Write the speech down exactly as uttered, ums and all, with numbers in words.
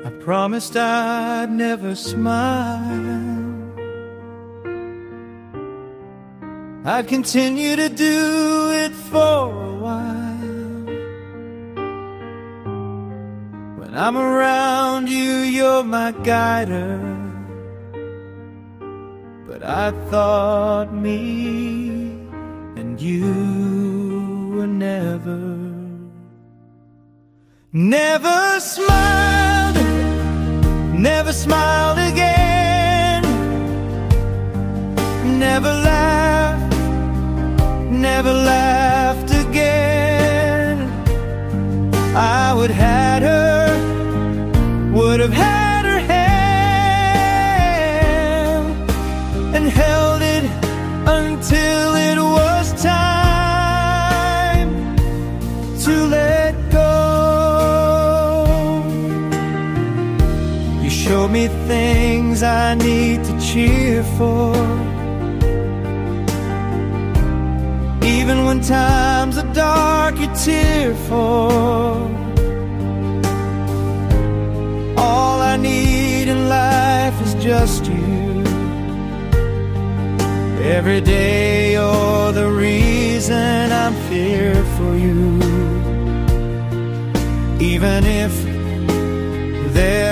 I promised I'd never smile. I'd continue to do it for a while. When I'm around you, you're my guider. But I thought me and you were never, never smiled, never smiled again, never laughed, never laughed again. I would had her, would have had her hand and held it until it was time to let go. You showed me things I need to cheer for, even when times are dark, you're tearful. All I need in life is just you. Every day you're the reason I'm here for you. Even if there